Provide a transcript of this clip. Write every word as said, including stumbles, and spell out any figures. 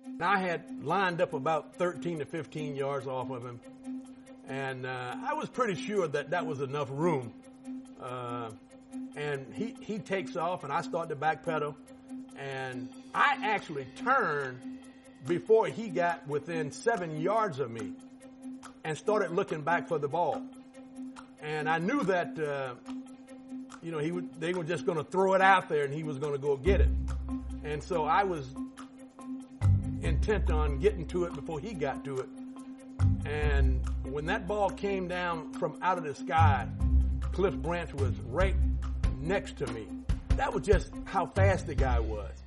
I had lined up about thirteen to fifteen yards off of him, and uh, I was pretty sure that that was enough room. Uh, and he, he takes off, and I start to backpedal, and I actually turned before he got within seven yards of me and started looking back for the ball. And I knew that, uh, you know, he would, they were just going to throw it out there, and he was going to go get it. And so I was intent on getting to it before he got to it. And when that ball came down from out of the sky, Cliff Branch was right next to me. That was just how fast the guy was.